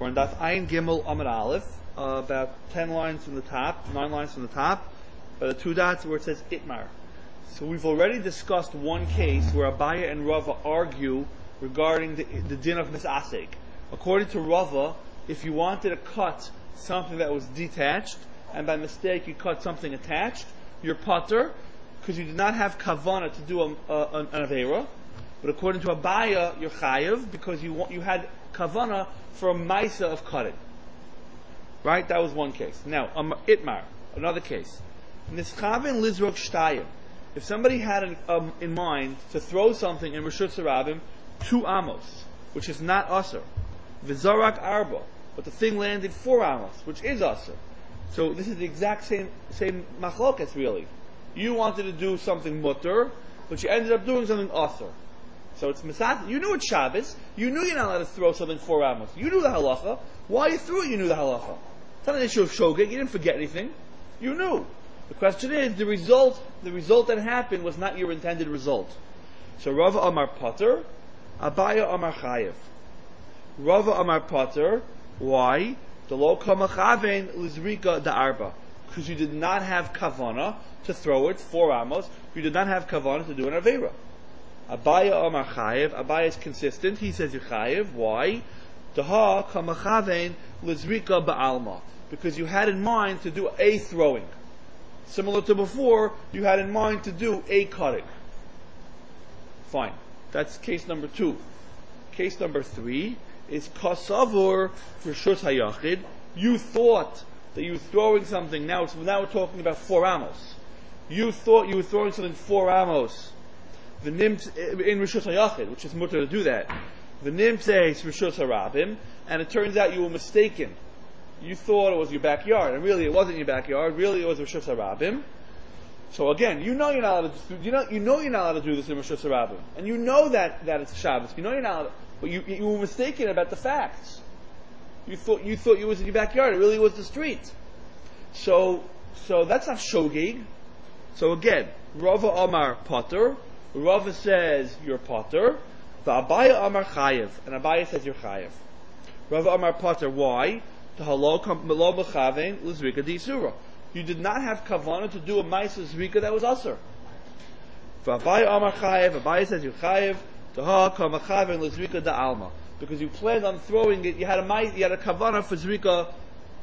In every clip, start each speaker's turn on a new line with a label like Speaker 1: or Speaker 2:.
Speaker 1: We're on Daf Ayin Gimel Amud Aleph, about 10 lines from the top, 9 lines from the top, by the 2 dots where it says Itmar. So we've already discussed one case where Abaya and Rava argue regarding the din of misasek. According to Rava, if you wanted to cut something that was detached, and by mistake you cut something attached, you're patur, because you did not have kavana to do an aveira. But according to Abaya, you're chayiv, because you had kavana for a maisa of cutting. Right? That was one case. Now, Itmar, another case. Nischaven lizrok shtayim. If somebody had in mind to throw something in Rishut Sarabim, 2 amos, which is not asr, vizarak arba, but the thing landed 4 amos, which is asr. So this is the exact same machlokas really. You wanted to do something mutter, but you ended up doing something asr. So it's misat. You knew it's Shabbos. You knew you're not allowed to throw something 4 amos. You knew the halacha. Why you threw it? You knew the halacha. It's not an issue of shogeg. You didn't forget anything. You knew. The question is, the result that happened was not your intended result. So Rava Amar Pater, Abaya Amar Chayev. Rava Amar Pater, why? The lo kamachaven lizrika da arba. Because you did not have kavana to throw it 4 amos. You did not have kavana to do an aveira. Abaya Amar Chayev. Abaya is consistent. He says you're Chayev. Why? Daha kamachaven lizrika ba'alma. Because you had in mind to do a throwing. Similar to before, you had in mind to do a cutting. Fine. That's case number 2. Case number 3 is kasavur rishus hayachid. You thought that you were throwing something. Now we're talking about 4 amos. You thought you were throwing something 4 amos. The nimt in rishus hayachid, which is mutter to do that. The nimt says rishus harabim, and it turns out you were mistaken. You thought it was your backyard, and really it wasn't your backyard. Really it was Rishus Harabim. So again, you know you're not allowed to do this in Rishus Harabim, and you know that it's Shabbos. You know you're not allowed, but you were mistaken about the facts. You thought you was in your backyard. It really was the street. So that's not shogeg. So again, Rava Amar Pater. Rava says you're Pater. The Abaya Amar Chayev, and Abaya says you're Chayev. Rava Amar Pater. Why? You did not have kavana to do a ma'isa zrika that was asur. Abai says you chayev because you planned on throwing it. You had a kavana for zrika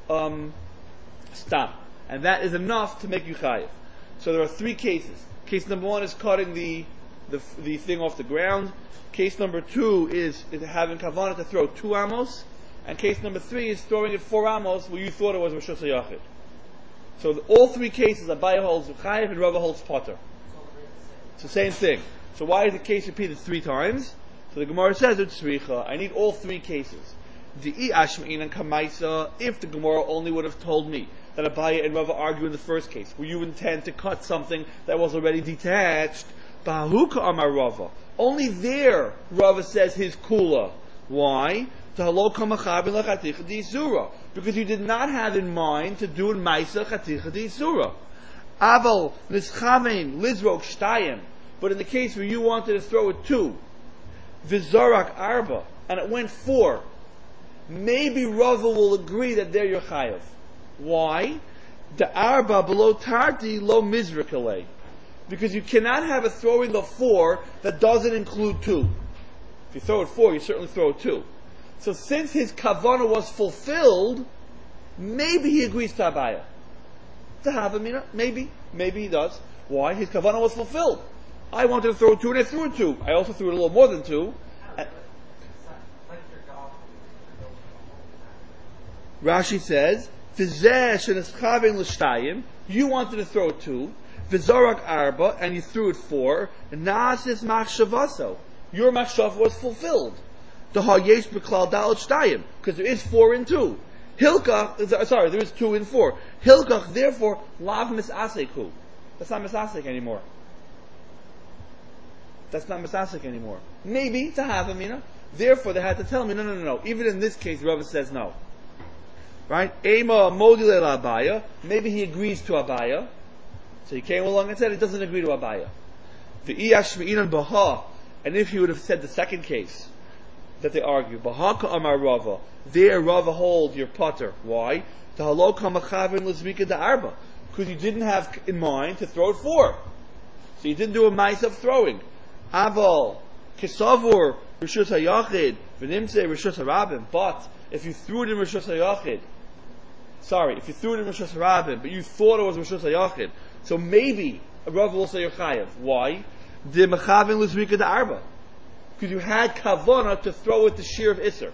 Speaker 1: stam, and that is enough to make you chayev. So there are 3 cases. Case number 1 is cutting the thing off the ground. Case number 2 is having kavana to throw 2 amos. And case number 3 is throwing it 4 amos where you thought it was Rishus HaYachid. So all 3 cases, Abaya holds Chayev and Rava holds Pater. It's the same thing. So why is the case repeated 3 times? So the Gemara says it's Tzricha. I need all 3 cases. Di'i Ashma'in and Kamaisa, if the Gemara only would have told me that Abaya and Rava argue in the first case, where you intend to cut something that was already detached, Bahuka Amar Rava. Only there Rava says his kula. Why? Because you did not have in mind to do in Maisa Chaticha D'Isura. Aval Nischavein Lizrok Shtayim. But in the case where you wanted to throw it 2, Vizarak Arba, and it went 4, maybe Rava will agree that they're your Chayav. Why? The Arba below Tarti lo Mizrakale. Because you cannot have a throwing of 4 that doesn't include 2. If you throw it 4, you certainly throw it 2. So since his kavana was fulfilled, maybe he agrees to Abaya. To have Amina? Maybe he does. Why? His kavana was fulfilled. I wanted to throw 2 and I threw it 2. I also threw it a little more than 2. Rashi says, you wanted to throw it 2, Vizarak Arba, and you threw it 4, and Na'asis Machshavaso. Your machshav was fulfilled. The hayesh b'klal dalot shtayim, because there is 4 and 2. There is 2 and 4. Hilkach, therefore, lav misaseku. That's not misasek anymore. Maybe to have amina. Therefore, they had to tell me, no. Even in this case, Rava says no. Right? Ema modile Abaya. Maybe he agrees to Abaya. So he came along and said he doesn't agree to Abaya. The iyashmi'inan baha. And if he would have said the second case, that they argue. Bahaka Amar Rava. There Rava holds your potter. Why? The halok hamachavin l'zvika da'arba. Because you didn't have in mind to throw it 4. So you didn't do a mice of throwing. Aval, kisavur, rishus hayachid, v'nimtze rishus harabim. But if you threw it in rishus hayachid, if you threw it in rishus harabim, but you thought it was rishus hayachid, so maybe a Rav will say you're chayav. Why? The machavin l'zvika da'arba. Because you had kavana to throw it the shear of Isser.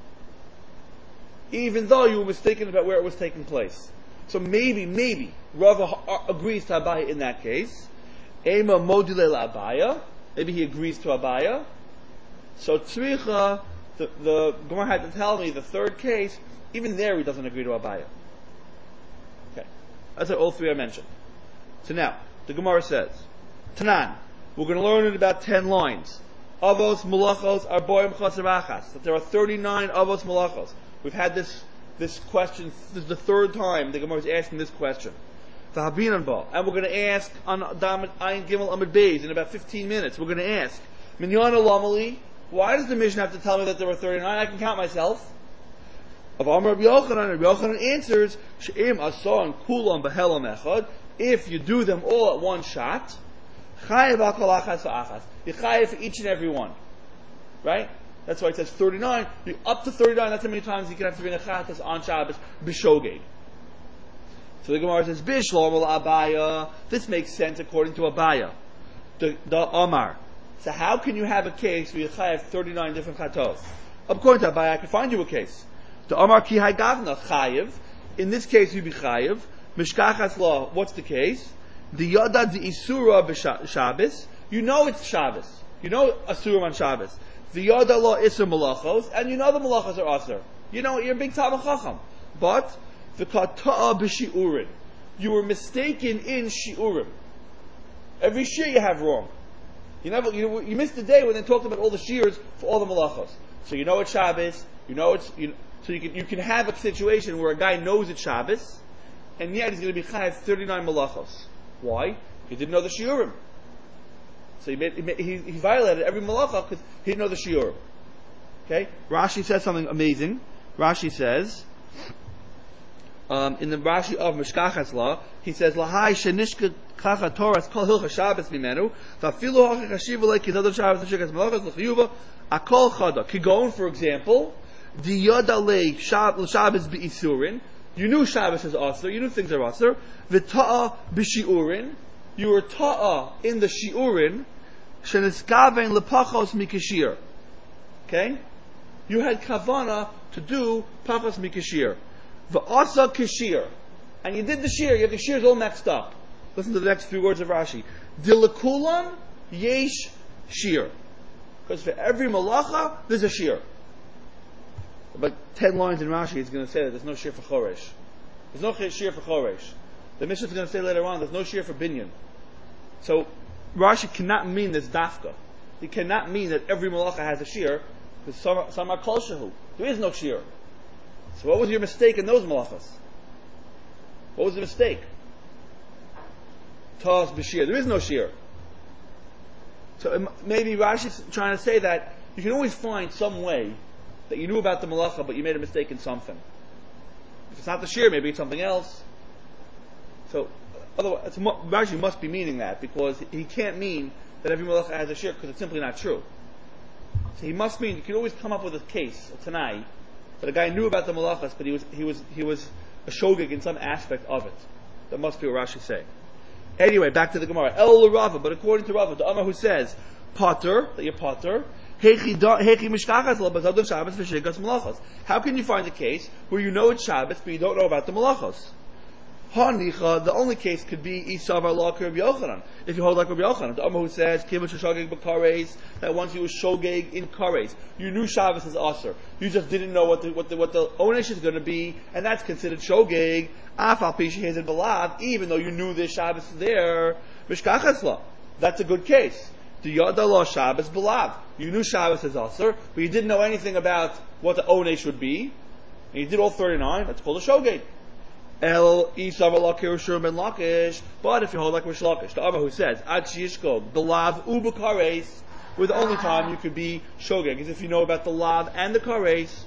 Speaker 1: Even though you were mistaken about where it was taking place. So maybe, Rava agrees to Abaya in that case. Ema modile la Abaya. Maybe he agrees to Abaya. So Tzricha, the Gemara had to tell me the third case, even there he doesn't agree to Abaya. Okay. That's all 3 I mentioned. So now, the Gemara says, Tanan, we're going to learn in about 10 lines. Avos Malachos Arboim Chasarachas. That there are 39 Avos Malachos. We've had this question. This is the 3rd time the Gemara is asking this question. And we're going to ask on Damat Ayin Gimel Amid Beis in about 15 minutes. We're going to ask Minyan Lamali. Why does the Mishnah have to tell me that there were 39? I can count myself. Of Amar Rabbi Yochanan answers She'im Ason Kulam Behelam Echad. If you do them all at one shot, Chayev Akol Achas Achas. You chayev for each and every one, right? That's why it says 39. Up to 39. That's how many times you can have to be in a chatas on Shabbos b'shogeg. So the Gemara says b'shlomo Abaya. This makes sense according to Abaya, the Amar. So how can you have a case where you chayev 39 different chatos? According to Abaya, I can find you a case. The Amar ki haygavna chayev. In this case, you be chayev. Mishkachas law. What's the case? The yada the isura b'Shabbos. You know it's Shabbos. You know Asurim on Shabbos. The Yoda Law Isser Malachos, and you know the Malachos are Asur. You know, you're a big Talmud Chacham. But, the Kata'a B'Shi'urim. You were mistaken in Shi'urim. Every Shir you have wrong. You missed the day when they talked about all the Shirs for all the Malachos. So you know it's Shabbos, so you can have a situation where a guy knows it's Shabbos, and yet he's going to be chayav 39 Malachos. Why? He didn't know the Shi'urim. So he violated every malacha because he didn't know the shiur. Okay? Rashi says something amazing. Rashi says, in the Rashi of Mishkachas Law, he says, Lahai shenishka kacha Torah kol hilcha Shabbos mimenu, vafilu hachach hashiva like kinodov Shabbos v'shikas malachas l'chiyuva, akol chada. Kigon, for example, di yodalei Shabbos b'isurin. You knew Shabbos is asur. You knew things are asur. V'ta'a b'shiurin. You were ta'a in the shiurin, sheniskaven lepachos mikashir. Okay? You had kavana to do pachos mikashir. V'asa kashir. And you did the shir. You have the shirs all mixed up. Listen to the next 3 words of Rashi. Dilekulam yesh shir. Because for every malacha, there's a shir. About 10 lines in Rashi, it's going to say that there's no shir for choresh. There's no shir for choresh. The Mishnah is going to say later on, there's no shir for binyan. So, Rashi cannot mean this dafka. He cannot mean that every malacha has a shir, because some are kol shehu. There is no shir. So what was your mistake in those malachas? What was the mistake? Ta'as b'shir. There is no shir. So maybe Rashi's trying to say that you can always find some way that you knew about the malacha, but you made a mistake in something. If it's not the shir, maybe it's something else. So, otherwise, Rashi must be meaning that, because he can't mean that every malacha has a shir, because it's simply not true. So he must mean, you can always come up with a case, a tanai, that a guy knew about the malachas, but he was a shogeg in some aspect of it. That must be what Rashi is saying. Anyway, back to the Gemara. El Rava, but according to Rava, the Amar who says, Potter, that you're Potter, how can you find a case where you know it's Shabbos, but you don't know about the malachos? The only case could be Isavar Law Rabbi Yochanan. If you hold like Rabbi Yochanan, the Amar who says that once you were shogeg in kares, you knew Shabbos is aser. You just didn't know what the onesh is going to be, and that's considered shogeg. Afal pishi hazed belav, even though you knew this Shabbos is there. Mishkachas. That's a good case. The Yada Law Shabbos belav. You knew Shabbos is aser, but you didn't know anything about what the onesh would be, and you did all 39. That's called a shogeg. El Isav Lakir Ben Lakish, but if you hold like Rish Lakish, the Abba who says, Ad Shishko, Belav Ubakares, where the only time you could be shogeg is if you know about the lav and the kares.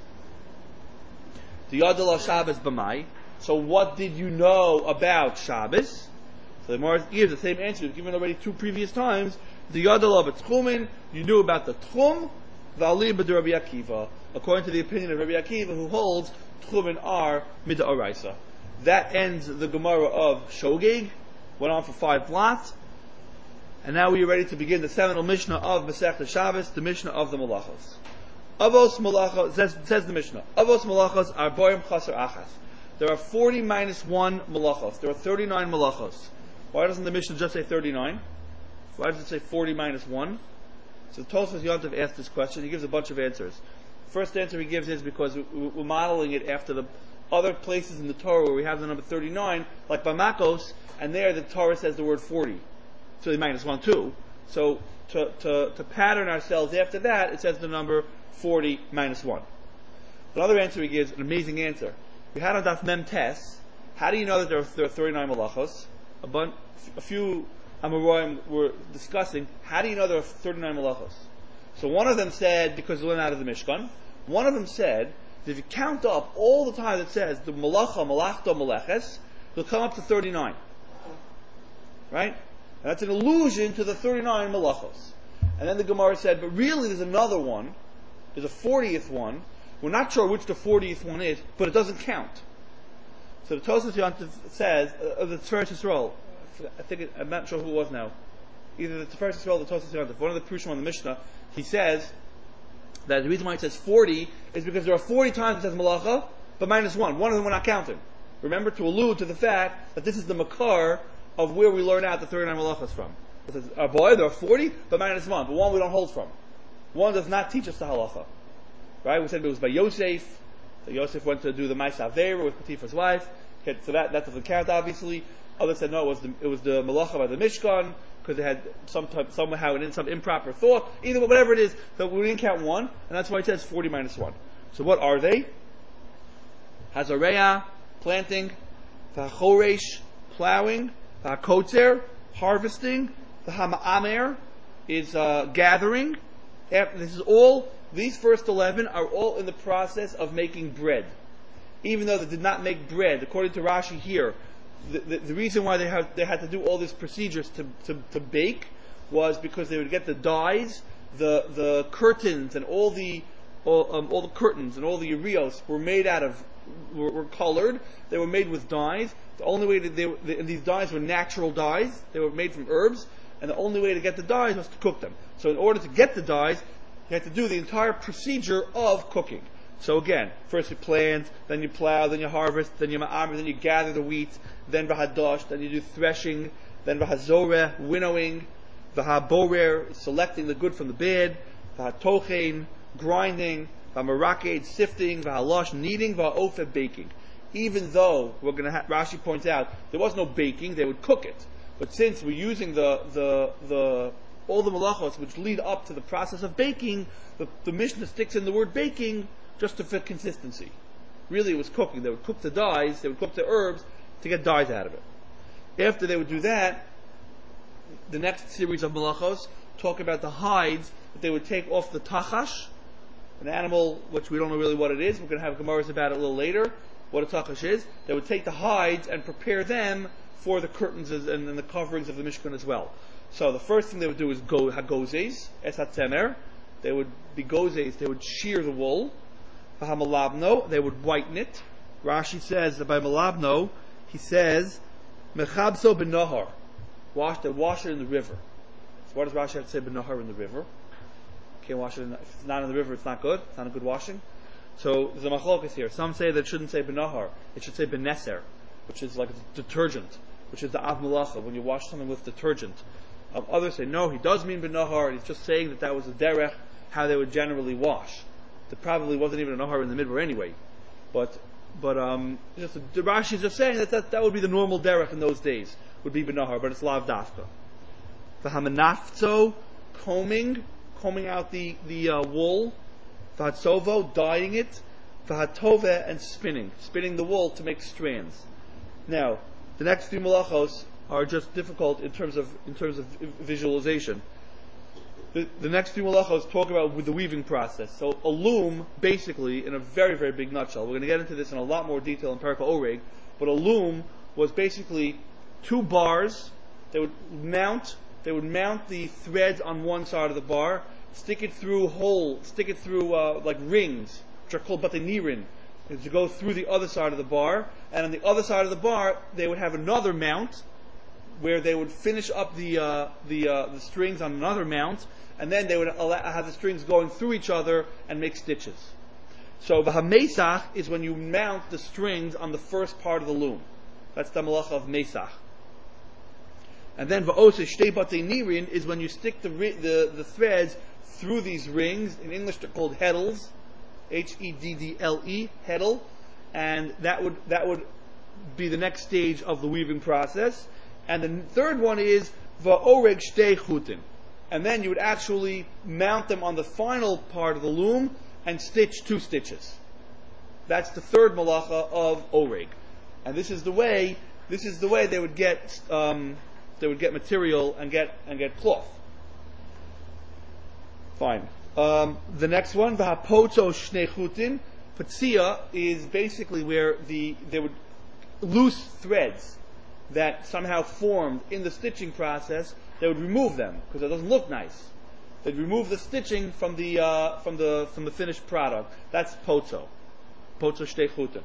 Speaker 1: The Yadal Shabbos b'mai. So what did you know about Shabbos? So the Gemara gives the same answer we've given already 2 previous times. The Yadal b'tchumin, you knew about the tchum, v'ali b'd Rabbi Akiva, according to the opinion of Rabbi Akiva, who holds tchumin are mid'oraisa. That ends the Gemara of Shogeg. Went on for 5 blocks. And now we are ready to begin the seminal Mishnah of Masechta Shabbos, the Mishnah of the Malachos. Avos Malachos, says the Mishnah, Avos Malachos are boyim chaser achas. There are 40 minus 1 Malachos. There are 39 Malachos. Why doesn't the Mishnah just say 39? Why does it say 40 minus 1? So Tosfos Yontav asked this question. He gives a bunch of answers. First answer he gives is because we're modeling it after the other places in the Torah where we have the number 39, like Bamakos, and there the Torah says the word 40. So they minus 1 too. So to pattern ourselves after that, it says the number 40 minus 1. Another answer he gives, an amazing answer. We had on Daf Mem Tes, how do you know that there are 39 malachos? A few Amoraim were discussing, how do you know there are 39 malachos? So one of them said, because they learn out of the Mishkan. One of them said, that if you count up all the time that says the malacha, malachto, maleches, you'll come up to 39. Right? And that's an allusion to the 39 malachos. And then the Gemara said, but really there's another one. There's a 40th one. We're not sure which the 40th one is, but it doesn't count. So the Tosfos Yontav says, the Tiferes Yisrael, I'm not sure who it was now. Either the Tiferes Yisrael or the Tosfos Yontav. One of the Prushim on the Mishnah, he says that the reason why it says 40 is because there are 40 times it says malacha, but minus 1. One of them we're not counting. Remember, to allude to the fact that this is the makar of where we learn out the 39 malachas from. It says, boy, there are 40, but minus 1. But one we don't hold from. One does not teach us the halacha. Right? We said it was by Yosef. So Yosef went to do the Ma'aseh Avera with Potiphar's wife. Okay, so that doesn't count, obviously. Others said no, it was the malacha by the Mishkan, because they had somehow some improper thought. Either way, whatever it is, so we didn't count 1, and that's why it says 40 minus 1. So what are they? Hazareah, planting, Vachoresh, plowing, Vachotzer, harvesting, the Hama'amer is gathering. These first 11 are all in the process of making bread. Even though they did not make bread, according to Rashi here, the reason why they had to do all these procedures to bake was because they would get the dyes, the curtains, and all the curtains and all the urios were colored. They were made with dyes. The only way and these dyes were natural dyes. They were made from herbs, and the only way to get the dyes was to cook them. So in order to get the dyes, you had to do the entire procedure of cooking. So again, first you plant, then you plow, then you harvest, then you ma'amr, then you gather the wheat, then v'hadosh, then you do threshing, then v'hazoreh, winnowing, v'haborer, selecting the good from the bad, v'hatochein, grinding, v'maraked, sifting, v'halosh, kneading, v'ha'ofeh, baking. Even though Rashi points out there was no baking, they would cook it. But since we're using all the malachos which lead up to the process of baking, the Mishnah sticks in the word baking just to fit consistency. Really it was cooking. They would cook the dyes, they would cook the herbs to get dyes out of it. After they would do that, the next series of malachos talk about the hides that they would take off the tachash, an animal which we don't know really what it is. We're going to have Gemaras about it a little later, what a tachash is. They would take the hides and prepare them for the curtains and the coverings of the Mishkan as well. So the first thing they would do is hagozes, es hatzemer. They would be gozes, they would shear the wool. V'hamalabno, they would whiten it. Rashi says that by malabno, he says, mechabso b'nahar. Wash it in the river. So what does Rashi have to say b'nahar in the river? Can't wash it if it's not in the river, it's not good. It's not a good washing. So there's a machlokas here. Some say that it shouldn't say b'nahar. It should say b'neser, which is like a detergent, which is the av malacha, when you wash something with detergent. Others say, no, he does mean b'nahar. He's just saying that was a derech, how they would generally wash. There probably wasn't even a nahar in the midbar anyway. But just the Rashi is just saying that would be the normal derech in those days, would be b'nahar, but it's lav dafka. V'hamanafzo, combing out the wool. V'hatsovo, dyeing it. V'hatove, and spinning the wool to make strands. Now, the next three malachos are just difficult in terms of visualization. The next few malachos talk about with the weaving process. So a loom, basically, in a very, very big nutshell, we're going to get into this in a lot more detail in Perek Oreg, but a loom was basically two bars. They would mount the threads on one side of the bar, stick it through like rings, which are called batenirin, to go through the other side of the bar, and on the other side of the bar, they would have another mount, where they would finish up the strings on another mount, and then they would have the strings going through each other and make stitches. So the hamesach is when you mount the strings on the first part of the loom. That's the malacha of mesach. And then va'oseh shtei batei nirin is when you stick the threads through these rings. In English they're called heddles, Heddle, heddle, and that would be the next stage of the weaving process. And the third one is va'oreg shtei chutin, and then you would actually mount them on the final part of the loom and stitch two stitches. That's the third malacha of oreg, and this is the way they would get material and get cloth. Fine. The next one, v'hapoto shnei chutin. Patzia is basically where there would loose threads that somehow formed in the stitching process. They would remove them because it doesn't look nice. They'd remove the stitching from the finished product. That's poto shtei chutin.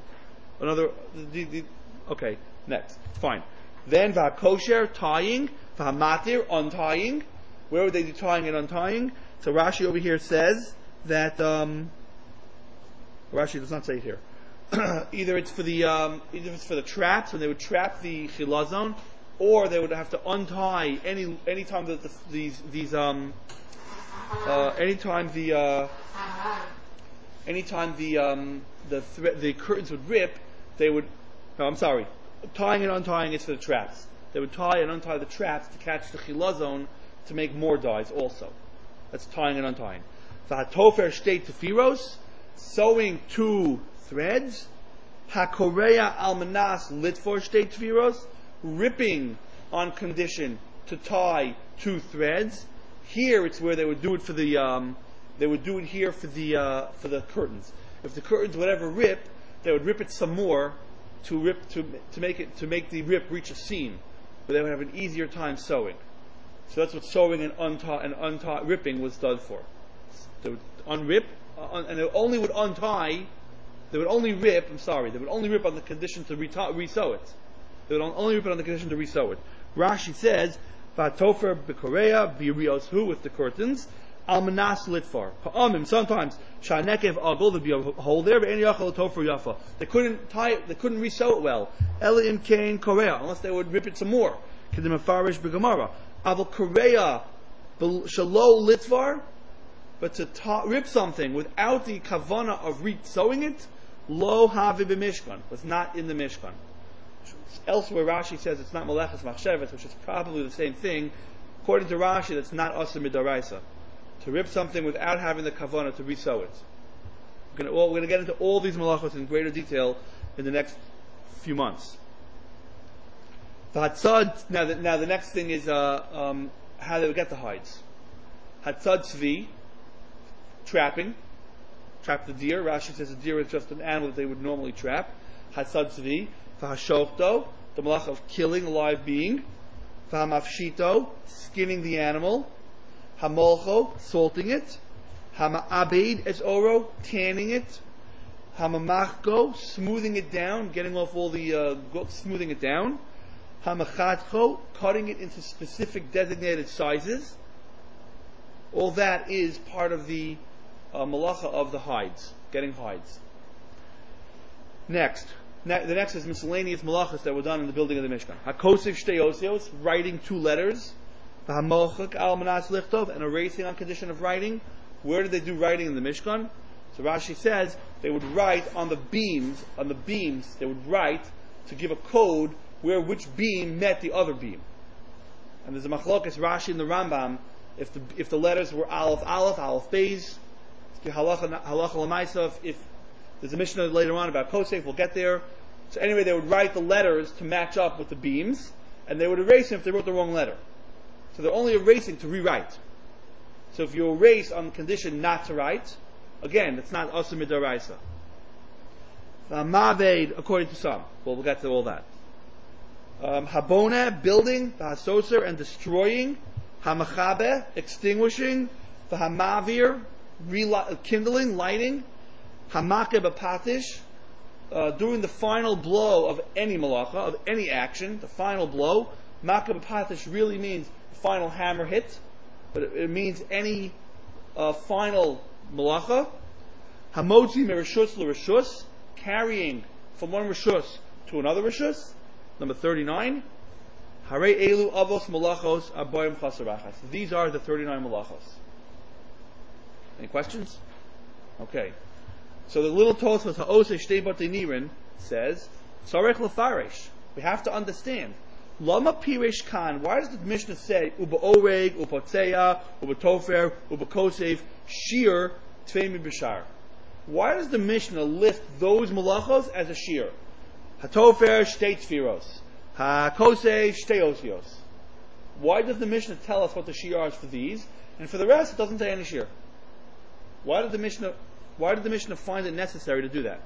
Speaker 1: Okay, next, fine. Then v'hakosher, tying, v'hamatir, untying. Where would they be tying and untying? So Rashi over here says that Rashi does not say it here. Either it's for the traps, when they would trap the chilazon, or they would have to untie anytime that the curtains would rip. They would. No, I'm sorry. Tying and untying is for the traps. They would tie and untie the traps to catch the chilazon to make more dyes also. That's tying and untying. V'hatofer shtei tefiros, sewing two threads. Hakoreya almanas litfor shtei tefiros, ripping on condition to tie two threads. Here it's where they would do it for the they would do it here for the curtains. If the curtains would ever rip, they would rip it some more to make the rip reach a seam, but they would have an easier time sewing. So that's what sewing and ripping was done for. They would unrip, and they only would untie. They would only rip. They would only rip on the condition to resew it. They would only rip it on the condition to resew it. Rashi says, "Va'tofer b'korea b'rioshu," with the curtains. Almanas litfar. Sometimes shanekev agol, there'd be a hole there, but any yachal tofer yafa. They couldn't tie it. They couldn't resew it well. Elim kain korea, unless they would rip it some more. Kedim afarish b'gemara. Aval korea shalo litvar, but to rip something without the kavana of sewing it, lo havi b'mishkan, was not in the mishkan. Elsewhere, Rashi says it's not maleches machsheves, which is probably the same thing. According to Rashi, that's not asur midaraisa. To rip something without having the kavana to resew it. We're going to get into all these malachos in greater detail in the next few months. The hatzad. Now the next thing is how they would get the hides. Hatzad tzvi, trap the deer. Rashi says a deer is just an animal that they would normally trap. Hatzad tzvi, v'hashofto, the malach of killing a live being. V'hamafshito, skinning the animal. Hamolcho, salting it. Hama'abed es oro, tanning it. Hamamachko, smoothing it down, getting off all the smoothing it down. Hamachatcho, cutting it into specific designated sizes. All that is part of the malacha of the hides, getting hides. Next, the next is miscellaneous malachas that were done in the building of the Mishkan. Hakosif shtei osios, writing two letters. V'hamochak almanas lichtov, and erasing on condition of writing. Where did they do writing in the Mishkan? So Rashi says they would write on the beams. On the beams, they would write to give a code where which beam met the other beam. And there's a machlokas Rashi and the Rambam. If the letters were aleph beis, halacha l'maisa. If there's a Mishnah later on about kosef, we'll get there. So anyway, they would write the letters to match up with the beams, and they would erase them if they wrote the wrong letter. So they're only erasing to rewrite. So if you erase on the condition not to write, again, it's not asur midaraisa. Maved, according to some. Well, we'll get to all that. Habona, building, hasoser, and destroying. Hamachabe, extinguishing. Hamavir, kindling, lighting. Hamake b'patish, doing the final blow of any malacha, of any action, the final blow. Make b'patish really means the final hammer hit, but it means any final malacha. Hamotzi merishus l'rishus, carrying from one rishus to another rishus. Number 39. Hare elu avos malachos abayim chasarachas. These are the 39 malachos. Any questions? Okay. So the little Tosfos Ha'oseh Shtei Batei Nirin says, Tzarech lefaresh. We have to understand. Lama piresh kan. Why does the Mishnah say uba oreg, uba tzeya, uba tofer, uba kosev, shir, tvei b'shar? Why does the Mishnah list those malachos as a shir? Hatofer shtei tfiros, hakosev shtei osios. Why does the Mishnah tell us what the shir is for these, and for the rest it doesn't say any shir? Why did the Mishnah find it necessary to do that?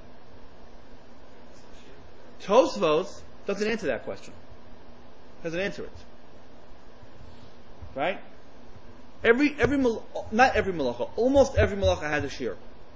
Speaker 1: Tosfos doesn't answer that question. Doesn't answer it. Right? Not every malacha, almost every malacha has a shir.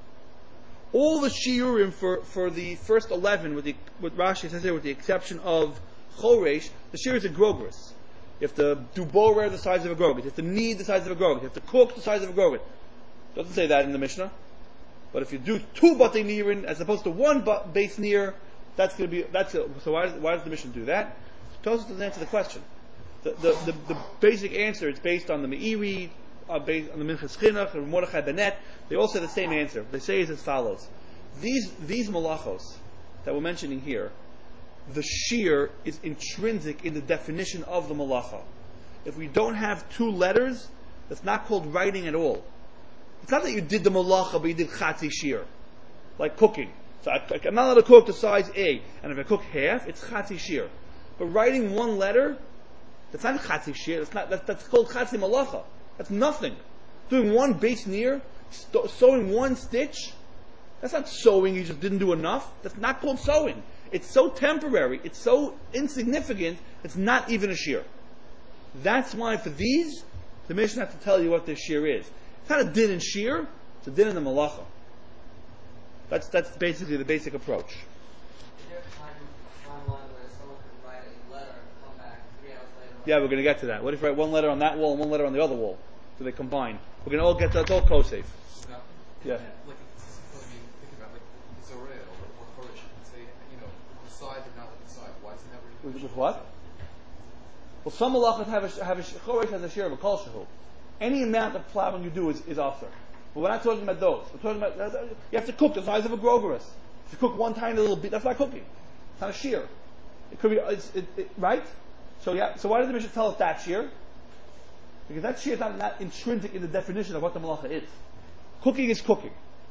Speaker 1: All the shiurim for the first 11, with Rashi says here, with the exception of Choresh, the shir is a grogris. You have to do borer the size of a grogris. You have to knead the size of a grogris. You have to cook the size of a grogris. Doesn't say that in the Mishnah. But if you do 2 batei nirin as opposed to 1 base near, that's going to be so. Why does the Mishnah do that? Tosfos doesn't answer the question. The basic answer is based on the Meiri, based on the Minchas Chinuch and Mordechai Benet. They all say the same answer. They say it as follows: These malachos that we're mentioning here, the shir is intrinsic in the definition of the malacha. If we don't have 2 letters, that's not called writing at all. It's not that you did the malacha, but you did chatzi shir, like cooking. So I'm not allowed to cook the size A, and if I cook half, it's chatzi shir. But writing 1 letter, that's not chatzi shir. That's called chatzi malacha. That's nothing. Doing 1 base near, sewing 1 stitch, that's not sewing. You just didn't do enough. That's not called sewing. It's so temporary. It's so insignificant. It's not even a shir. That's why for these, the Mishnah has to tell you what this shir is. It's not a din in shir, it's a din in the malacha. That's basically the basic approach.
Speaker 2: Is there a timeline where someone can write a letter and come back 3 hours later?
Speaker 1: Yeah, we're going to get to that. What if you write 1 letter on that wall and 1 letter on the other wall? So they combine. We're going to all get to that. It's all kosef. Yeah.
Speaker 3: Like, think about like Zorel or Chorish, say, the side but not like the side. Why is it never?
Speaker 1: With what? Well, some malachas have a Chorish has a shir of a kol shehu. Any amount of plowing you do is after. But we're not talking about those. We're talking about you have to cook the size of a grogeris. If you cook 1 tiny little bit, that's not cooking. It's not a shear. It could be right. So yeah. So why does the Mishnah tell us that shear? Because that shear is not intrinsic in the definition of what the malacha is. Cooking is cooking.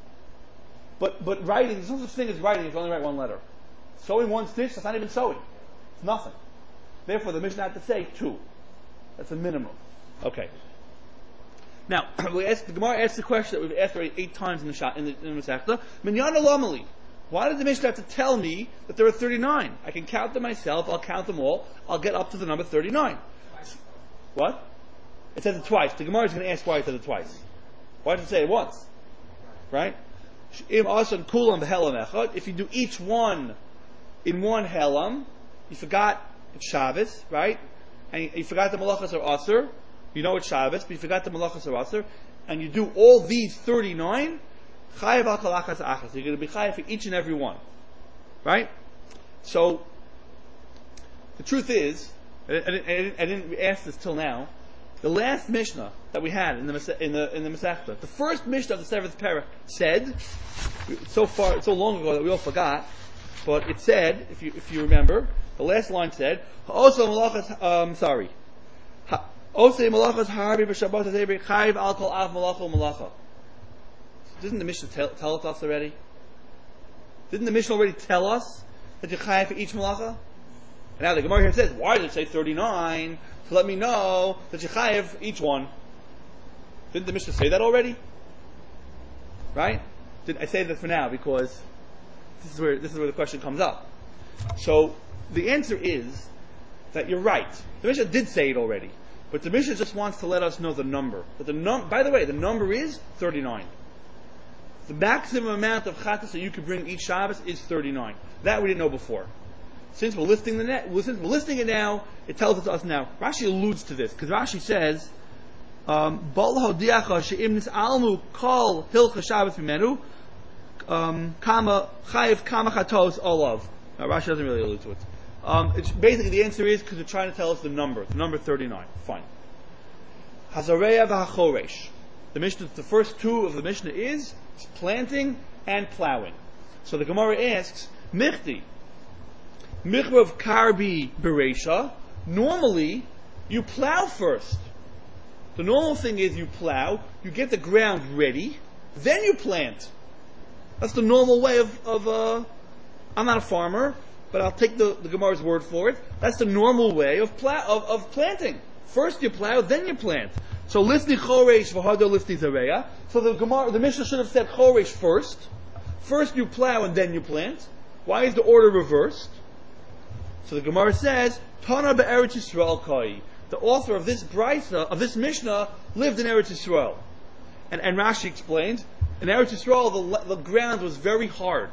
Speaker 1: But writing, there's no such thing as writing if you only write 1 letter. Sewing 1 stitch, that's not even sewing. It's nothing. Therefore, the Mishnah had to say 2. That's a minimum. Okay. Now, the Gemara asks the question that we've asked already 8 times in the Masechta. Minyan Lamali. Why did the Mishnah have to tell me that there are 39? I can count them myself. I'll count them all. I'll get up to the number 39. What? It says it twice. The Gemara is going to ask why it says it twice. Why did it say it once? Right? If you do each one in 1 helam, you forgot it's Shabbos, right? And you forgot the malachas are asur. You know it's Shabbos, but you forgot the malachas are asur. And you do all these 39, chayav al kalachas achas. You're going to be chayav for each and every one. Right? So, the truth is, I didn't ask this till now, the last Mishnah that we had in the Masechta, the first Mishnah of the 7th parak said, so long ago that we all forgot, but it said, if you remember, the last line said, also malachas, Osei malachas harbi b'shabbat hazebri chayiv al kol av malacha malacha. Didn't the Mishnah tell us already? Didn't the Mishnah already tell us that you chayiv for each malacha? And now the Gemara here says, why did it say 39? To let me know that you chayiv each one. Didn't the Mishnah say that already? Right? I say that for now because this is where the question comes up. So the answer is that you're right. The Mishnah did say it already, but the Mishnah just wants to let us know the number. But by the way, the number is 39. The maximum amount of chatas that you could bring each Shabbos is 39. That we didn't know before. Since we're listing it now, it tells it to us now. Rashi alludes to this because Rashi says, "Bal hodiacha she'im nis'almu kol hilcha Shabbos mimenu kama chayiv kama chatos olav." Now Rashi doesn't really allude to it. It's basically the answer is because they're trying to tell us the number 39. Fine. Hazareya v'hachoresh. The first two of the Mishnah is planting and plowing. So the Gemara asks, Michti, Michrav Karbi Beresha. Normally, you plow first. The normal thing is you plow, you get the ground ready, then you plant. That's the normal way of I'm not a farmer, but I'll take the Gemara's word for it. That's the normal way of planting. First you plow, then you plant. So lisni choresh v'hado lisni zareya. So the Mishnah should have said choresh first. First you plow and then you plant. Why is the order reversed? So the Gemara says, Tana be'eretz Yisrael kai. The author of this brisa, of this Mishnah, lived in Eretz Yisrael. And Rashi explains, in Eretz Yisrael the ground was very hard.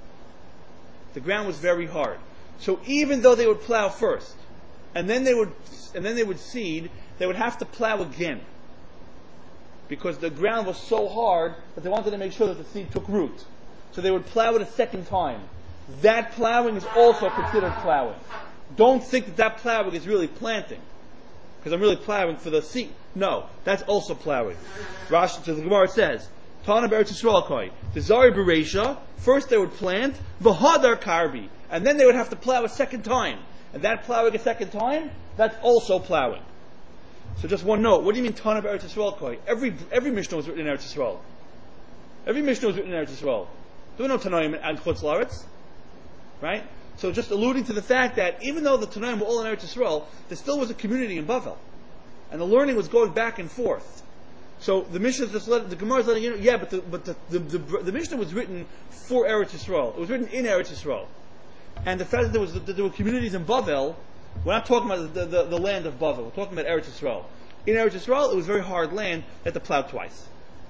Speaker 1: The ground was very hard. So even though they would plow first, and then they would seed, they would have to plow again. Because the ground was so hard that they wanted to make sure that the seed took root. So they would plow it a second time. That plowing is also considered plowing. Don't think that plowing is really planting. Because I'm really plowing for the seed. No, that's also plowing. Rashi, so the Gemara says, Tana be'eretz Yisrael koi. The Zari Beresha, first they would plant, v'hadar karbi, and then they would have to plow a second time. And that plowing a second time, that's also plowing. So just one note, what do you mean Tana be'eretz Yisrael koi? Every Mishnah was written in Eretz Yisrael. Every Mishnah was written in Eretz Yisrael. There were no Tanaim and Chutz La'aretz. Right? So just alluding to the fact that even though the Tanaim were all in Eretz Yisrael, there still was a community in Bavel. And the learning was going back and forth. So the Mishnah the Gemara is letting you know, yeah, but the Mishnah was written for Eretz Yisrael. It was written in Eretz Yisrael. And the fact that there were communities in Bavel, we're not talking about the land of Bavel, we're talking about Eretz Yisrael. In Eretz Yisrael, it was very hard land that to plow twice.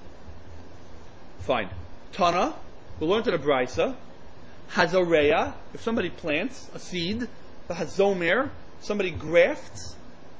Speaker 1: Fine. Tana, we learned in the Brisa, Hazareya, if somebody plants a seed, the Hazomer, somebody grafts,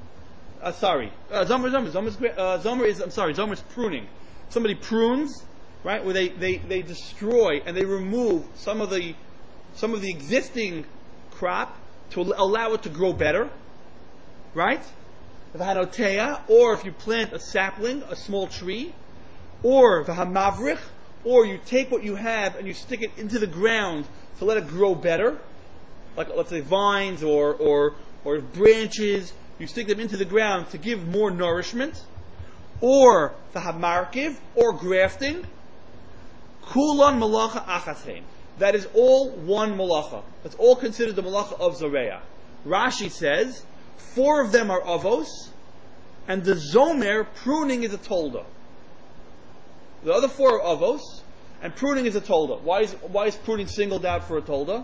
Speaker 1: Zomer is pruning. Somebody prunes, right, where they destroy and they remove some of the existing crop to allow it to grow better, right? V'hanoteya, or if you plant a sapling, a small tree, or v'hamavrich, or you take what you have and you stick it into the ground to let it grow better, like let's say vines or branches. You stick them into the ground to give more nourishment, or v'hamarkiv, or grafting. Kulan malacha achasein. That is all one malacha. That's all considered the malacha of Zareya. Rashi says 4 of them are avos, and the zomer, pruning, is a tolda. The other 4 are avos, and pruning is a tolda. Why is pruning singled out for a tolda?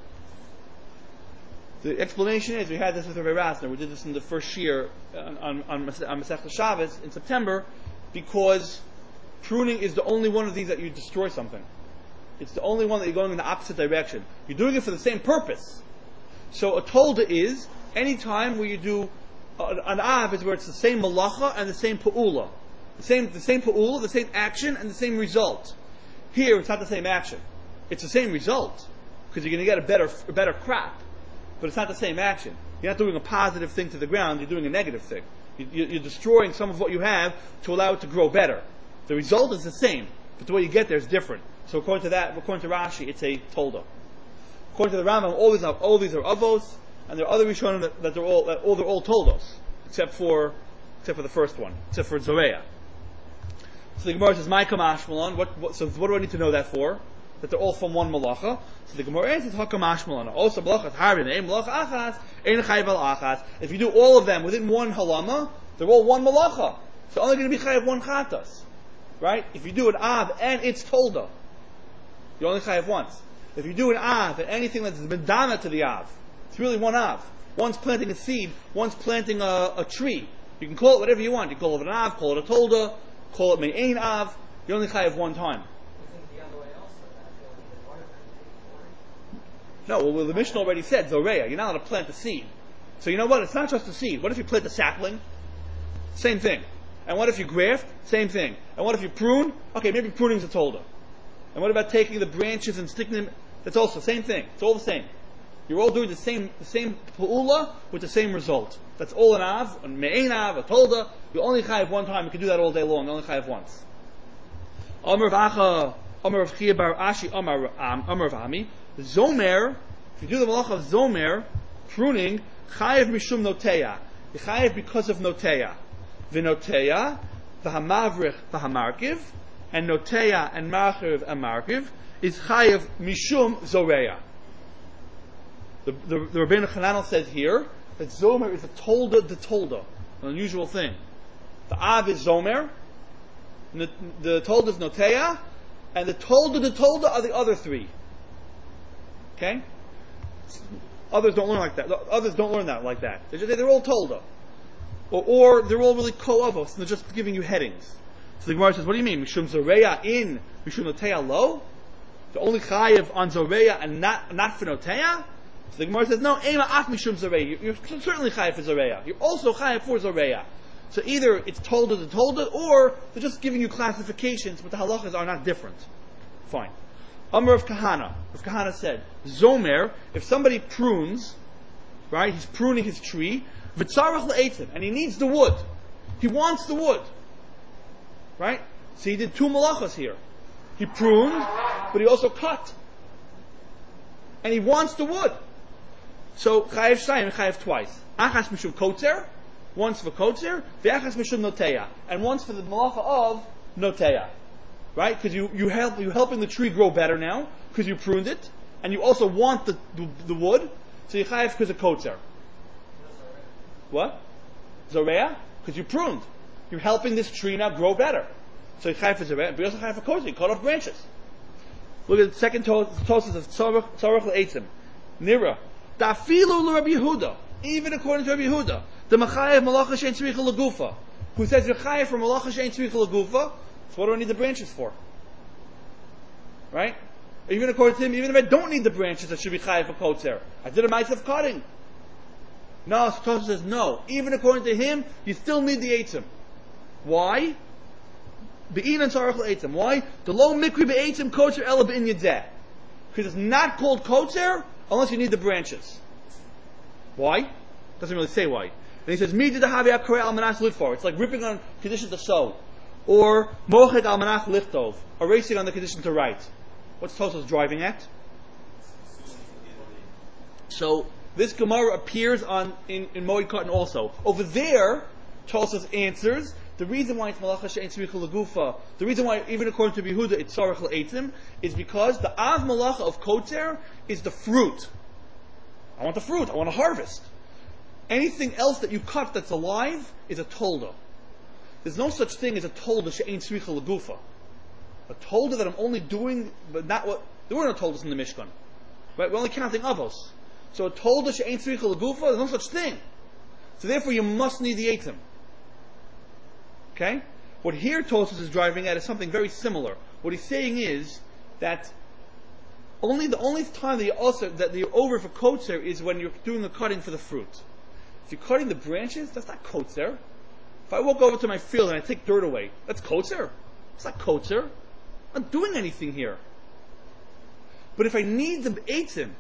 Speaker 1: The explanation is, we had this with Rabbi Rasner, we did this in the first year on Masechta Shabbos in September, because pruning is the only one of these that you destroy something. It's the only one that you're going in the opposite direction. You're doing it for the same purpose. So a tolda is any time where you do an av is where it's the same malacha and the same pa'ula. The same pa'ula, the same action, and the same result. Here, it's not the same action. It's the same result, because you're going to get a better crop. But it's not the same action. You're not doing a positive thing to the ground, you're doing a negative thing. You're destroying some of what you have to allow it to grow better. The result is the same, but the way you get there is different. So according to Rashi, it's a tolda. According to the Rambam, all these are avos, and there are other Rishonim that they're all toldos, except for the first one, except for Zoreya. So the Gemara says, "Ma'ikam Ashmalon." So what do I need to know that for? That they're all from one malacha. So the Gemara answers, "Hakam Ashmalon." Also, malachas harbi ne'em malacha achas ein chayv al achas. If you do all of them within one halama, they're all one malacha. So only going to be chayav one chatas, right? If you do an av and it's tolda, you only chayav once. If you do an av and anything that's been dana to the av, it's really one av. One's planting a seed, one's planting a tree. You can call it whatever you want. You call it an av, call it a tolda, call it me'ain av. You only chayav one time.
Speaker 2: I think the other way also, that you only did one of them.
Speaker 1: No, well, the Mishnah already said zoreya. You're not allowed to plant a seed. So you know what? It's not just a seed. What if you plant a sapling? Same thing. And what if you graft? Same thing. And what if you prune? Okay, maybe pruning's a tolda. And what about taking the branches and sticking them? That's also the same thing. It's all the same. You're all doing the same pu'ula with the same result. That's all an av, an me'ain av, a tolda. You only chayav one time. You can do that all day long. You only chayav once. Amar of Acha, Amar of Chia bar Ashi, Amar of Ami. Zomer, if you do the malach of zomer, pruning, chayav mishum noteya. You chayav because of noteya. V'noteya, v'hamavrich, v'hamarkiv, and noteya and marchiv and markiv is chayav mishum zoreya. The Rabbeinu Chananel says here that zomer is a tolda de tolda, an unusual thing. The av is zomer, the tolda is noteya, and the tolda de tolda are the other three. Okay? Others don't learn like that. Others don't learn that like that. They're all tolda. Or they're all really ko-avos, and they're just giving you headings. So the Gemara says, what do you mean? Mishum zoreya in, mishum noteya lo? The only chayiv on zoreya and not for noteya? So the Gemara says, no, ema af mishum zoreya. You're certainly chayiv for zoreya. You're also chayiv for zoreya. So either it's tolda to tolda, or they're just giving you classifications, but the halachas are not different. Fine. Amar of Kahana. Rav Kahana said, zomer, if somebody prunes, right, he's pruning his tree, v'tzarach le'etzim, and he needs the wood. He wants the wood. Right? So he did two malachas here. He pruned, but he also cut. And he wants the wood. So chayav shayim, chayav twice. Achas mishum kotzer, once for kotzer, v'achas mishum noteya, and once for the malacha of noteya. Right? Because you're helping the tree grow better now, because you pruned it, and you also want the wood, so you chayav because of kotzer. What? Zoreya? Because you pruned. You're helping this tree now grow better. So you chayav for zoreya, but you also chayav for kotzer. You cut off branches. Look at the second tosis of tzarach le'etzim. Nira. Dafilu l'Rabbi Yehuda. Even according to Rabbi Yehuda. The machayev malacha she'en tzricha l'gufa. Who says you're chayav for malacha she'en tzricha l'gufa. So what do I need the branches for? Right? Even according to him, even if I don't need the branches, I should be chayav for kotzer. I did a mitzvah of cutting. No, Tosha says no. Even according to him, you still need the eitzim. Why? Be'in and tzarach le'eitzim. Why? The lo mikri be'eitzim kotzer ela be'in yedzeh. Because it's not called kotzer unless you need the branches. Why? Doesn't really say why. And he says, mi did havi akore al manas litfor. It's like ripping on condition to sew. Or mochet al manach lichtov. Erasing on the condition to write. What's Tosha's driving at? So, this Gemara appears in Moed Katan also. Over there, Tosha's answers the reason why it's malacha she'en tzricha l'gufa, the reason why even according to Yehuda it's tzarach le'etzim, is because the av malacha of kotzer is the fruit. I want the fruit. I want to harvest. Anything else that you cut that's alive is a tolda. There's no such thing as a tolda she'en tzricha l'gufa. A tolda that I'm only doing, but not what there were no toldas in the Mishkan. Right? We're only counting avos. So a tolda she'en tzricha l'gufa, there's no such thing. So therefore you must need the eitzim. Okay? What here Tosfos is driving at is something very similar. What he's saying is that the only time that you're over for kotzer is when you're doing the cutting for the fruit. If you're cutting the branches, that's not kotzer. If I walk over to my field and I take dirt away, that's kotzer. It's not kotzer. I'm not doing anything here. But if I need the eitzim,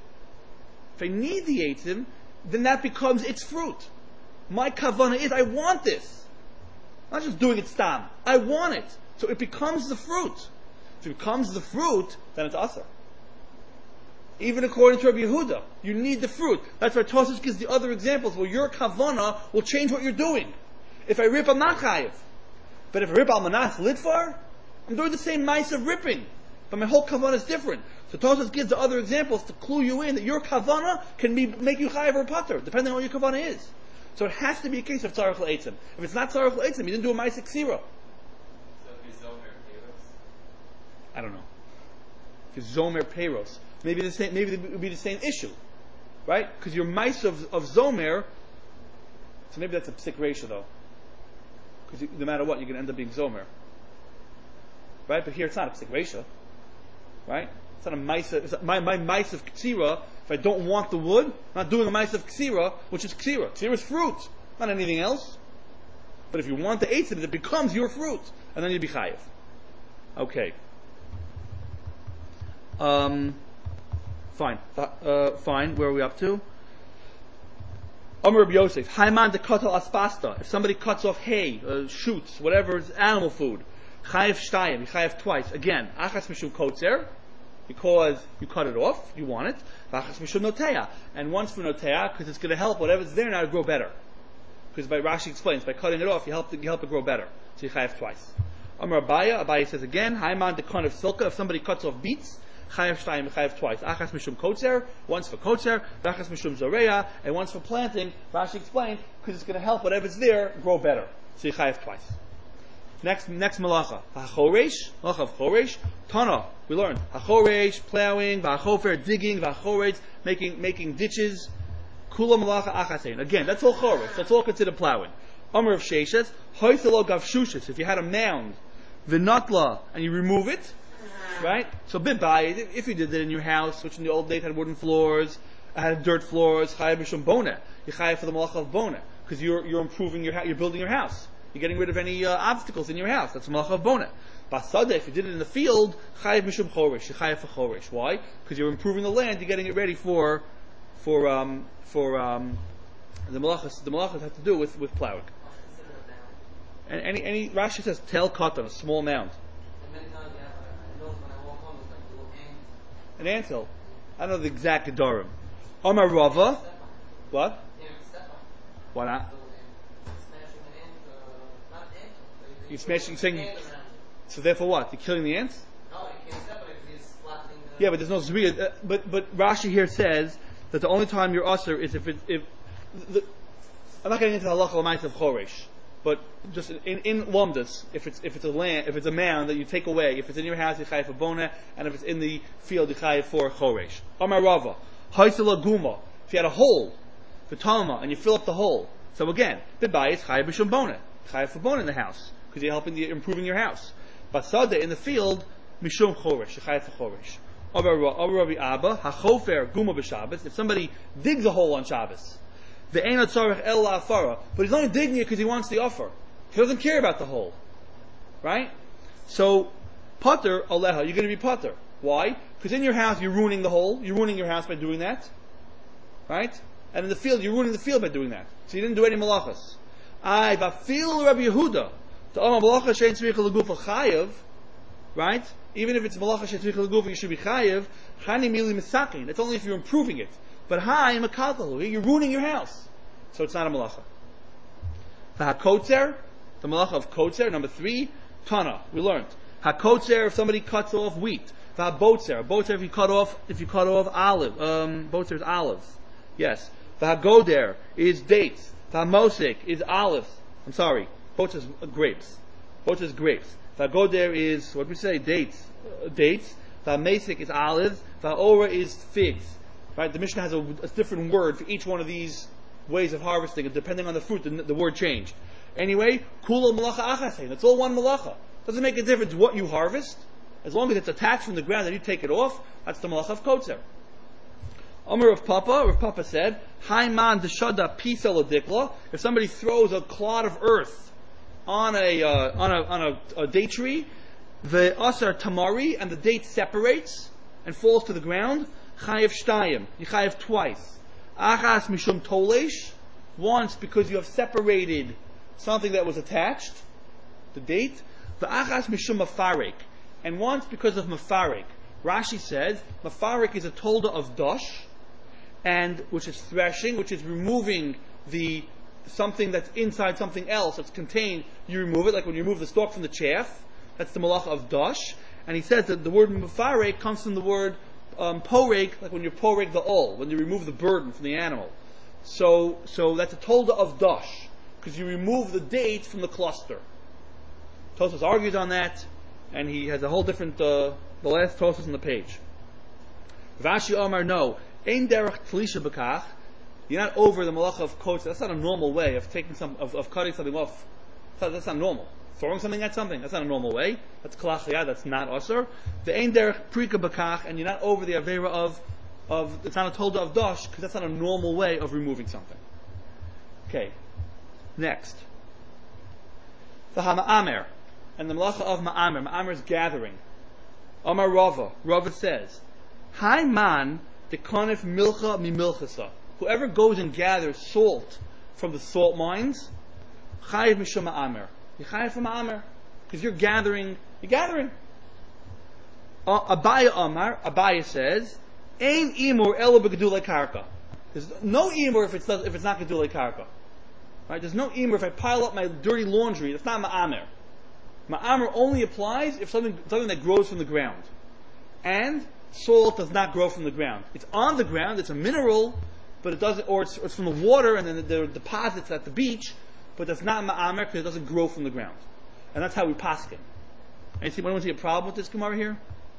Speaker 1: then that becomes its fruit. My kavanah is, I want this. I'm not just doing it stam. I want it. So it becomes the fruit. If it becomes the fruit, then it's asar. Even according to Rabbi Yehuda, you need the fruit. That's why Tosfos gives the other examples where your kavanah will change what you're doing. If I rip, I'm not chayiv. But if I rip al manas lidfar, I'm doing the same mice of ripping. But my whole kavanah is different. So Tosfos gives the other examples to clue you in that your kavanah can make you chayiv or pater, depending on what your kavanah is. So it has to be a case of tzarech l'eitzim. If it's not tzarech l'eitzim, you didn't do a ma'aseh ksira.
Speaker 4: So if he's Zomer Peros,
Speaker 1: I don't know. If it's zomer peiros, maybe the same. Maybe it would be the same issue, right? Because your mice of zomer. So maybe that's a psik ratio though. Because no matter what, you're going to end up being zomer, right? But here it's not a psik ratio, right? It's not a mice. My mice of ksira. If I don't want the wood, I'm not doing a mice of ksira, which is ksira. Ksira is fruit, not anything else. But if you want the eitzim, it becomes your fruit, and then you'd be chayiv. Okay. Fine. Fine. Where are we up to? Amr Rabbi Yosef. Haiman de katal aspasta. If somebody cuts off hay, shoots, whatever is animal food, chayiv shtayim. You chayiv twice. Again, achas mishum kotzer, because you cut it off, you want it. Achas mishum noteya, and once for noteya, because it's going to help whatever's there now to grow better. Because by Rashi explains, by cutting it off, you help it grow better. So you chayiv twice. Amr Abaye says again, Haiman de kan of silka. If somebody cuts off beets, chayav shtayim, chayav twice. Achas mishum kotzer, once for kotzer. Achas mishum zoreya, and once for planting. Rashi explained because it's going to help whatever's there grow better. So you chayav twice. Next malacha, hachoresh, malacha of choresh. Tana, we learned hachoresh, plowing, vachofer, digging, vachoresh, making ditches. Kula malacha achasein. Again, that's all choresh. That's all considered plowing. Amr of sheshes, hoyselo gavshushis. If you had a mound, vinatla, and you remove it. Right? So bibai, if you did it in your house, which in the old days had wooden floors, had dirt floors, chayav mishum bona. You chayav for the malacha of bona, because you're improving your house, you're building your house. You're getting rid of any obstacles in your house. That's malacha of bona. Basada, if you did it in the field, chayav mishum choresh. You chayav for choresh. Why? Because you're improving the land. You're getting it ready for the malachas. The malachas have to do with plowing. And any Rashi says tel katan, a small mound. An anthill. I don't know the exact gedarim. Omar Rava. What? Why not? You're saying. So therefore what? You're killing the ants?
Speaker 2: No, you can't step on it because he's flattening the...
Speaker 1: Yeah, but there's no zriya. But Rashi here says that the only time you're usher is if I'm not getting into the halacha l'mayis of choresh, but just in Lumdus, if it's a mound that you take away, if it's in your house you chayav for bona, and if it's in the field you chayav for choresh. Amar Rava, haisela guma. If you had a hole for talma and you fill up the hole, so again, the bayis chayav b'shum bona, chayav for bona in the house because you're improving your house. Basada in the field, mishum choresh, chayav for choresh. Amar Rabbi Abba, hachofer guma b'Shabbos. If somebody digs a hole on Shabbos. The Ein Tzarech El La'afara, but he's only digging it because he wants the offer. He doesn't care about the hole, right? So, Pater Aleha, you're going to be Pater. Why? Because in your house you're ruining the hole. You're ruining your house by doing that, right? And in the field you're ruining the field by doing that. So you didn't do any malachas. I bafil Rabbi Yehuda to Amar malacha shein tzricha legufa chayev, right? Even if it's malacha shein tzricha legufa, you should be chayev. Hani mili misakin. That's only if you're improving it. But hi, makatalu, you're ruining your house. So it's not a malacha. The hakotzer, the malacha of kotzer, number 3, tana, we learned. Hakotzer, if somebody cuts off wheat. The habotzer, botzer if you cut off olive, botzer is olives. Yes. The hagoder is dates. The hamosik is olives. I'm sorry, botzer is grapes. Botzer is grapes. The hagoder is, what do we say, dates. Dates. The hamesik is olives. The ora is figs. Right? The Mishnah has a different word for each one of these ways of harvesting, and depending on the fruit, the word changed. Anyway, kula malacha achasein. That's all one malacha. Doesn't make a difference what you harvest, as long as it's attached from the ground and you take it off. That's the malacha of kotzer. Amar of Papa said, "Haiman deshada pisel adikla." If somebody throws a clod of earth on a date tree, the asar tamari and the date separates and falls to the ground. Chayev shtayim, you chayev twice. Achas mishum tolesh, once because you have separated something that was attached, the date. The achas mishum mafarik, and once because of mafarik. Rashi says mafarik is a tolda of dosh, and which is threshing, which is removing something that's inside something else that's contained. You remove it, like when you remove the stalk from the chaff. That's the malacha of dosh. And he says that the word mafarik comes from the word poreg, like when you poreg the ol, when you remove the burden from the animal. So that's a tolda of dash, because you remove the date from the cluster. Tosfos argues on that, and he has a whole different, the last Tosfos on the page. Rashi Omar, no. Ein derech tlisha bekach. You're not over the malacha of kotz. That's not a normal way of taking of cutting something off. That's not normal. Throwing something at something, that's not a normal way. That's kalachiyah, that's not usher. The ein derech prika bekach, and you're not over the avera of it's not a tolda of dash, because that's not a normal way of removing something. Okay. Next. The hama'amer, and the malacha of ma'amer. Ma'amer is gathering. Amar Rava. Rava says, Hai man de konef milcha mi milchasa. Whoever goes and gathers salt from the salt mines, chayiv mishum ma'amer. You chayiv from ma'amer, because you're gathering. Abaya Amar. Abaya says, Ein imur elo b'gedulei karka. There's no imur if it's not gedulei karka. Right? There's no imur if I pile up my dirty laundry. That's not ma'amer. Ma'amer only applies if something that grows from the ground, and salt does not grow from the ground. It's on the ground. It's a mineral, but it doesn't, or it's from the water, and then there are deposits at the beach. But that's not ma'amer because it doesn't grow from the ground, and that's how we paskin. Anyone see a problem with this Gemara here?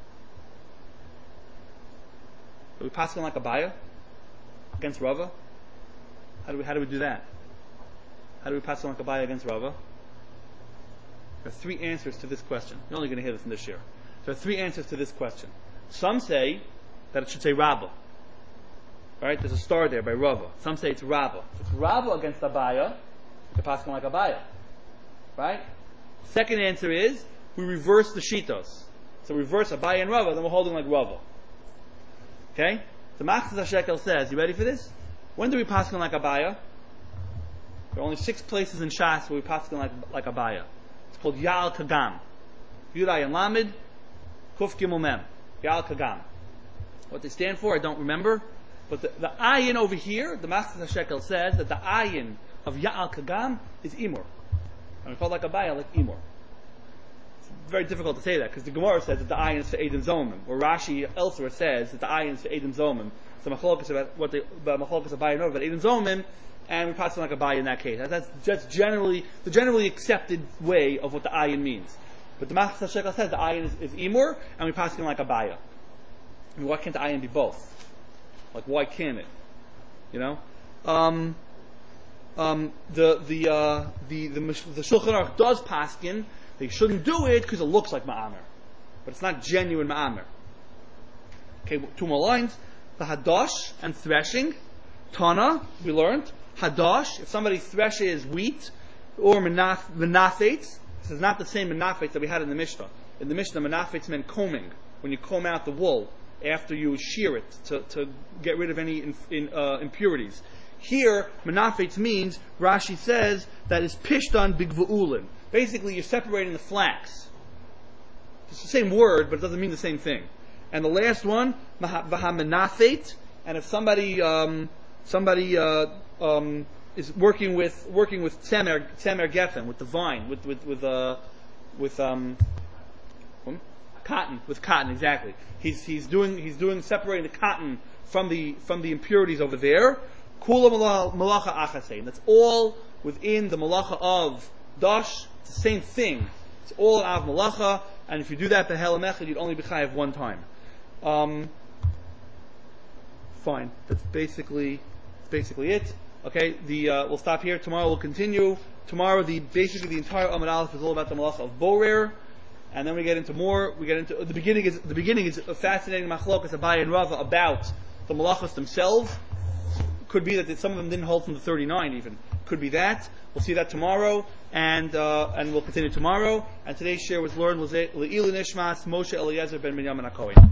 Speaker 1: Are we paskin like Abaya against Rava? How do we do that? How do we paskin like Abaya against Rava? There are three answers to this question. You're only going to hear this in this year. There are three answers to this question. Some say that it should say Rabbah. Right? There's a star there by Rava. Some say it's Rabbah. If it's Rabbah against Abaya, you can paskin like Abaya. Right? Second answer is we reverse the shitos. So reverse Abaya and Rava, then we're holding like Rava. Okay? The Machzis HaShekel says, you ready for this? When do we paskin like Abaya? There are only 6 places in Shas where we paskin like Abaya. It's called Ya'al Kagam. Yudai and Lamed, Kuf Gimel Mem. Ya'al Kagam. What they stand for, I don't remember. But the ayin over here, the Machzis HaShekel says that the ayin of Ya'al Kagam is Imur. And we call like Abaya like Imur. It's very difficult to say that because the Gemara says that the ayin is for Edom Zomim, or Rashi elsewhere says that the ayin is for Edom Zomim. So machlokas about machlokas Abaya and about Edom Zomim, and we pass it like Abaya in that case. That's just generally the generally accepted way of what the ayin means. But the Machzis HaShekel says the ayin is Imur, and we pass it like Abaya. I mean, why can't the ayin be both? Like, why can't it? You know, the Shulchan Aruch does paskin. They shouldn't do it because it looks like ma'amer, but it's not genuine ma'amer. Okay, 2 more lines. The hadash and threshing. Tana, we learned hadash. If somebody threshes wheat or menafetz, this is not the same menafetz that we had in the Mishnah. In the Mishnah, menafetz meant combing, when you comb out the wool after you shear it to get rid of any impurities. Here, menafetz means, Rashi says, that is pishtan bigvu'ulin. Basically, you're separating the flax. It's the same word, but it doesn't mean the same thing. And the last one, v'hamenafet, and if somebody is working with tzemer geffen, with the vine, with cotton, exactly. He's doing separating the cotton from the impurities over there. Kula malacha achasein. That's all within the malacha of dash. It's the same thing. It's all av malacha, and if you do that behel mechad, you'd only be chayav one time. Fine. That's basically it. Okay. We'll stop here. Tomorrow we'll continue. Tomorrow the entire Amud Aleph is all about the malacha of borer. And then we get into the beginning is a fascinating machlokas Abaya and Rava about the malachos themselves. Could be that some of them didn't hold from the 39 even. Could be that. We'll see that tomorrow, and we'll continue tomorrow. And today's share was learned Le'ilu Nishmas Moshe Eliezer ben Binyamin HaKohen.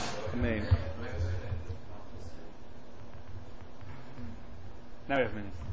Speaker 1: Amen. Now we have minutes.